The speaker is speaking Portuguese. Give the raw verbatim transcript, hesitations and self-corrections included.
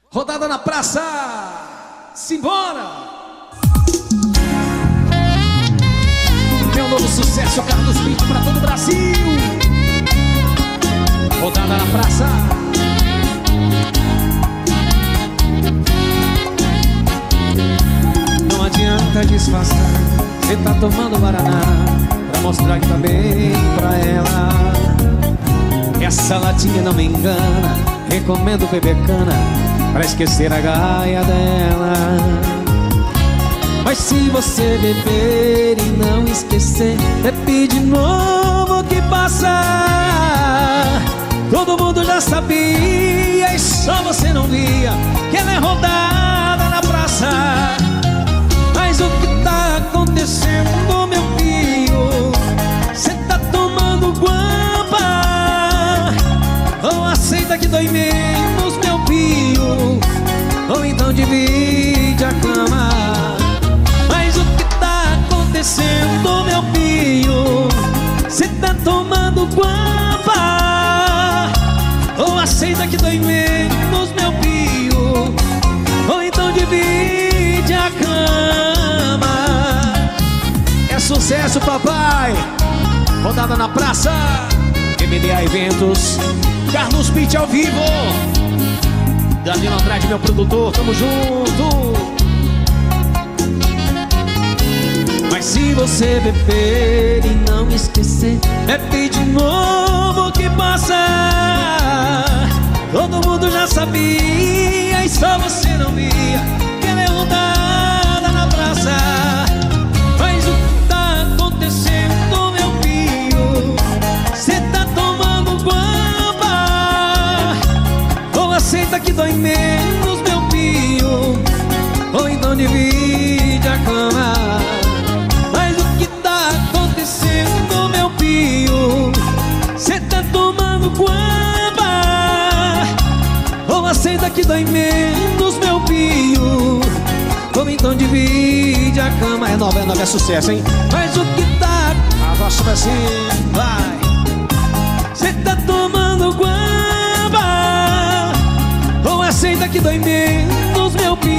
Rodada na praça, simbora! Meu novo sucesso, Carlos Pinto pra todo o Brasil. Rodada na praça. Não adianta disfarçar, cê tá tomando Guaraná pra mostrar que tá bem pra ela. Essa latinha não me engana, recomendo beber cana pra esquecer a gaia dela. Mas se você beber e não esquecer, bebe de novo que passa. Todo mundo já sabia e só você não via que ela é rodada na praça. Mas o que tá acontecendo, meu filho? Cê tá tomando guampa? Ou aceita que dói menos, meu filho? Ou então divide a cama? Mas o que tá acontecendo, meu filho? Cê tá tomando guampa? Ou aceita que dói menos, meu filho? Ou então divide a cama? É sucesso, papai! Rodada na praça, M D A Eventos, Carlos Pinto ao vivo. Danilo Andrade, meu produtor, tamo junto. Mas se você beber e não esquecer, bebe de novo que passa. Todo mundo já sabia e só você não via que ela é rodada na praça. Mas o que tá acontecendo, meu filho? Cê tá tomando guampa? Ou aceita que dói menos, meu filho? Ou então divide a cama? Mas o que tá acontecendo, meu filho? Cê tá tomando guampa? Ou aceita que dói menos, meu filho? Ou então divide a cama? É nova, é nova, é sucesso, hein? Mas o que tá... A nossa vai assim, vai. Cê tá tomando guampa? Ou aceita que dói menos, meu filho?